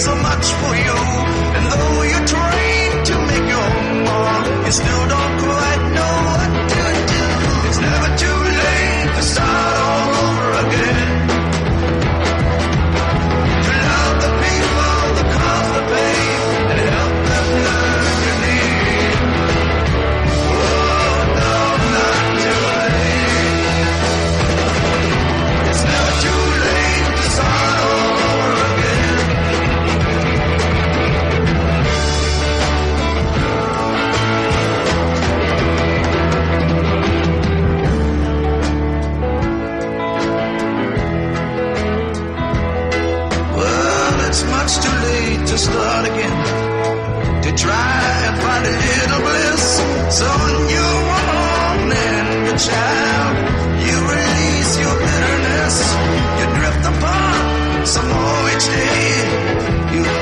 so much for you. And though you're trained to make your own mark, you still don't quite know what to do. It's never too late to start all over again. To love the people, the cause, the pain, and help them learn your need. Oh, no, not too late. It's never too late to start all over again. Well, it's much too late to start again, to try and find a little bliss. So when you're alone and your child, you release your bitterness. You drift apart some more each day. You